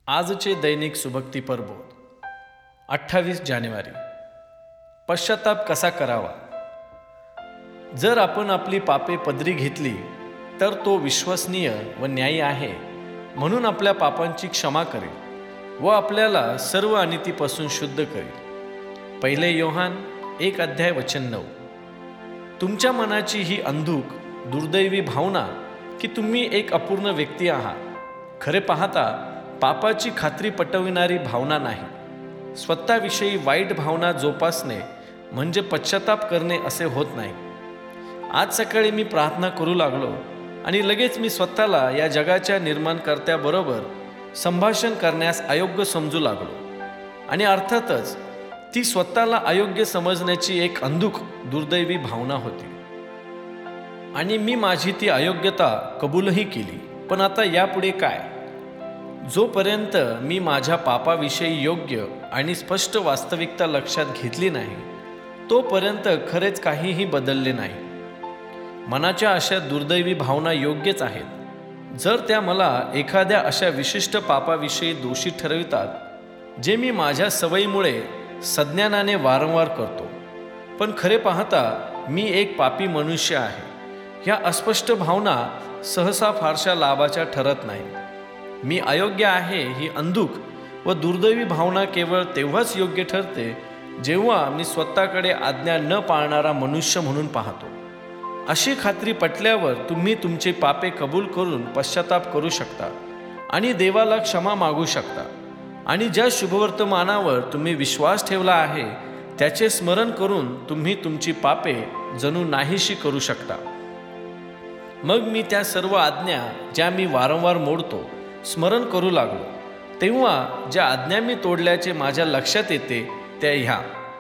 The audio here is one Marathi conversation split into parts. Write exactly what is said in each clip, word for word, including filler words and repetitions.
आजचे दैनिक सुभक्ती प्रबोध अठ्ठावीस जानेवारी. पश्चाताप कसा करावा. जर आपण आपली पापे पदरी घेतली तर तो विश्वसनीय व न्यायी आहे, म्हणून आपल्या पापांची क्षमा करेल व आपल्याला सर्व अनितीपासून शुद्ध करेल. पहिले योहान एक अध्याय वचन नऊ. तुमच्या मनाची ही अंधुक दुर्दैवी भावना की तुम्ही एक अपूर्ण व्यक्ती आहात, खरे पाहता पापाची खात्री पटविणारी भावना नाही. स्वतःविषयी वाईट भावना जोपासणे म्हणजे पश्चाताप करणे असे होत नाही. आज सकाळी मी प्रार्थना करू लागलो आणि लगेच मी स्वतःला या जगाच्या निर्माणकर्त्याबरोबर संभाषण करण्यास अयोग्य समजू लागलो आणि अर्थातच ती स्वतःला अयोग्य समजण्याची एक अंधुक दुर्दैवी भावना होती आणि मी माझी ती अयोग्यता कबूलही केली. पण आता यापुढे काय? जोपर्यंत मी माझ्या पापाविषयी योग्य आणि स्पष्ट वास्तविकता लक्षात घेतली नाही तोपर्यंत खरेच काहीही बदलले नाही. मनाच्या अशा दुर्दैवी भावना योग्यच आहेत, जर त्या मला एखाद्या अशा विशिष्ट पापाविषयी दोषी ठरवितात जे मी माझ्या सवयीमुळे सज्ञानाने वारंवार करतो. पण खरे पाहता मी एक पापी मनुष्य आहे. ह्या अस्पष्ट भावना सहसा फारशा लाभाच्या ठरत नाही. मी अयोग्य आहे ही अंधुक व दुर्दैवी भावना केवळ तेव्हाच योग्य ठरते जेव्हा मी स्वतःकडे आज्ञा न पाळणारा मनुष्य म्हणून पाहतो. अशी खात्री पटल्यावर तुम्ही तुमचे पापे कबूल करून पश्चाताप करू शकता आणि देवाला क्षमा मागू शकता आणि ज्या शुभवर्तमानावर तुम्ही विश्वास ठेवला आहे त्याचे स्मरण करून तुम्ही तुमची पापे जणू नाहीशी करू शकता. मग मी त्या सर्व आज्ञा ज्या मी वारंवार मोडतो स्मरण करू लागलो, तेव्हा ज्या आज्ञा मी तोडल्याचे माझ्या लक्षात येते त्या ह्या: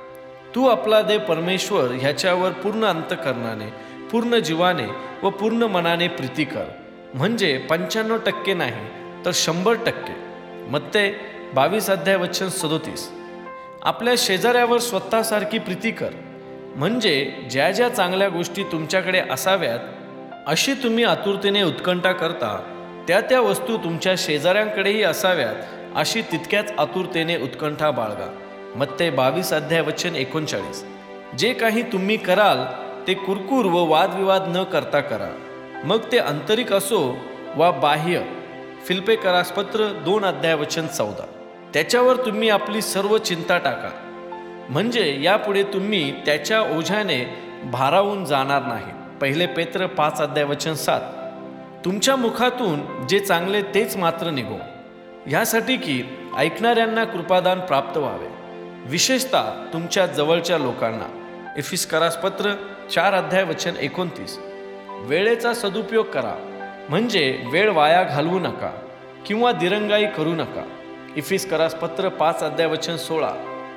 तू आपला देव परमेश्वर ह्याच्यावर पूर्ण अंतःकरणाने, पूर्ण जीवाने व पूर्ण मनाने प्रीती कर. म्हणजे पंच्याण्णव टक्के नाही तर शंभर टक्के. मत्ते बावीस अध्याय वचन सदोतीस. आपल्या शेजाऱ्यावर स्वतःसारखी प्रीती कर. म्हणजे ज्या ज्या चांगल्या गोष्टी तुमच्याकडे असाव्यात अशी तुम्ही आतुरतेने उत्कंठा करता त्या त्या वस्तू तुमच्या शेजाऱ्यांकडेही असाव्यात अशी तितक्याच आतुरतेने उत्कंठा बाळगा. मत्ते बावीस अध्याय वचन एकोणचाळीस. जे काही तुम्ही कराल ते कुरकुर व वादविवाद न करता करा, मग ते आंतरिक असो वा बाह्य. फिलिप्पीकरास पत्र दोन अध्याय वचन चौदा. त्याच्यावर तुम्ही आपली सर्व चिंता टाका, म्हणजे यापुढे तुम्ही त्याच्या ओझ्याने भारावून जाणार नाही. पहिले पेत्र पाच अध्याय वचन सात. तुमच्या मुखातून जे चांगले तेच मात्र निघो, ह्यासाठी की ऐकणाऱ्यांना कृपादान प्राप्त व्हावे, विशेषतः तुमच्या जवळच्या लोकांना. इफिसकरास पत्र चार अध्याय वचन एकोणतीस. वेळेचा सदुपयोग करा, म्हणजे वेळ वाया घालवू नका किंवा दिरंगाई करू नका. इफिसकरास पत्र पाच अध्याय वचन सोळा.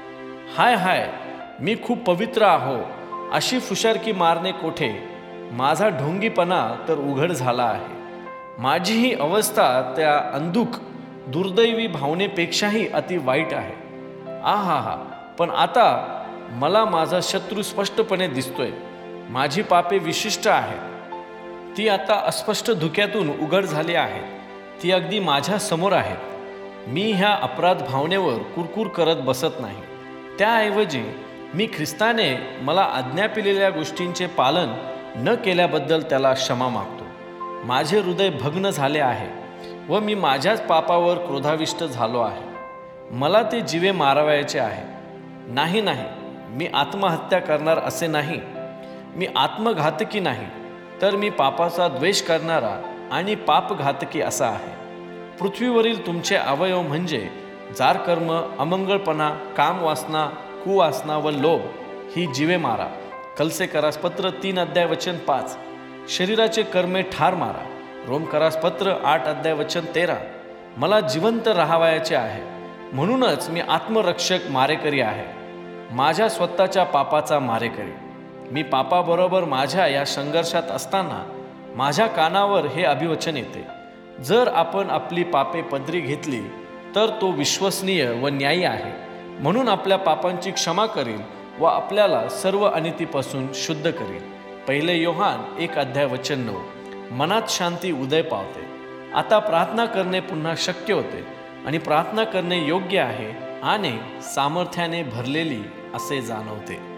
हाय हाय मी खूप पवित्र आहो अशी फुशारकी मारणे कोठे, माझा ढोंगीपणा तर उघड झाला आहे. माझी ही अवस्था त्या अंधुक दुर्दैवी भावनेपेक्षाही अति वाईट आहे. आ हा हा पण आता मला माझा शत्रू स्पष्टपणे दिसतोय. माझी पापे विशिष्ट आहेत, ती आता अस्पष्ट धुक्यातून उघड झाली आहेत. ती अगदी माझ्या समोर आहेत. मी ह्या अपराध भावनेवर कुरकुर करत बसत नाही. त्याऐवजी मी ख्रिस्ताने मला आज्ञा पिलेल्या गोष्टींचे पालन न केल्याबद्दल त्याला क्षमा मागतो. माझे हृदय भग्न झाले आहे व मी माझ्याच पापावर क्रोधाविष्ट झालो आहे. मला ते जीवे मारावयाचे आहे. नाही नाही मी आत्महत्या करणार असे नाही. मी आत्मघातकी नाही, तर मी पापाचा द्वेष करणारा आणि पापघातकी असा आहे. पृथ्वीवरील तुमचे अवयव म्हणजे जारकर्म, अमंगळपणा, कामवासना, कुवासना व लोभ ही जीवे मारा. कलसेकरास पत्र तीन अध्याय वचन पाच. शरीराचे कर्मे ठार मारा. रोमकरास पत्र आठ अध्याय वचन तेरा. मला जिवंत राहावयाचे आहे, म्हणूनच मी आत्मरक्षक मारेकरी आहे, माझ्या स्वतःच्या पापाचा मारेकरी. मी पापाबरोबर माझ्या या संघर्षात असताना माझ्या कानावर हे अभिवचन येते: जर आपण आपली पापे पदरी घेतली तर तो विश्वसनीय व न्यायी आहे, म्हणून आपल्या पापांची क्षमा करेल व आपल्याला सर्व अनितीपासून शुद्ध करेल. पहिले योहान एक अध्याय वचन नऊ. मनात शांती उदय पावते. आता प्रार्थना करणे पुन्हा शक्य होते आणि प्रार्थना करणे योग्य आहे आणि सामर्थ्याने भरलेली असे जाणवते.